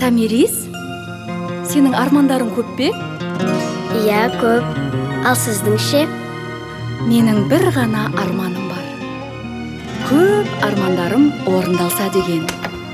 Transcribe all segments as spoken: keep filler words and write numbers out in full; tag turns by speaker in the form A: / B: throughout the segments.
A: Тамирис, сенің армандарың көп пе?
B: Иә, көп. Ал сіздің ше?
A: Менің бір ғана арманым бар. Көп армандарым орындалса деген.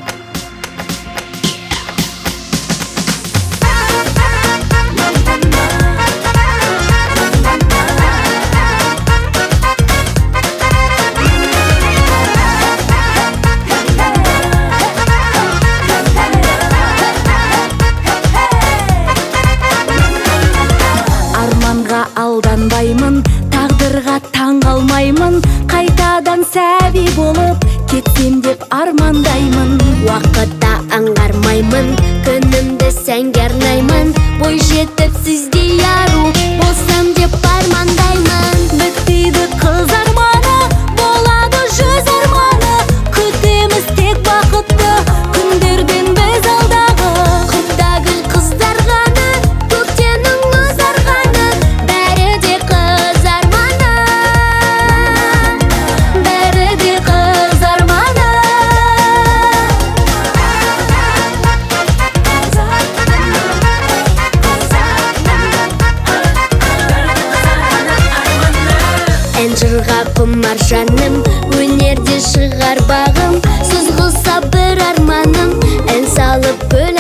A: Алданбаймын, тағдырға таң қалмаймын, қайтадан сәби болып кетсем деп армандаймын.
B: Уақытта аңғармаймын, күнімді сәнге арнаймын, бой жетіп сіздей ару болсам деп армандаймын.
A: Бітпейді қыз арманы, болады жүз арманы, күтеміз тек бақытты күндерден біз алдағы.
B: Құтта гүл қыздар ғана, көктемнің мұз арғаны, бәрі де қыз арманы, бәрі де қыз арманы. Ән жырға құмар жаным, өнерде шығар бағым, сызғылса бір арманым, ән салып гүл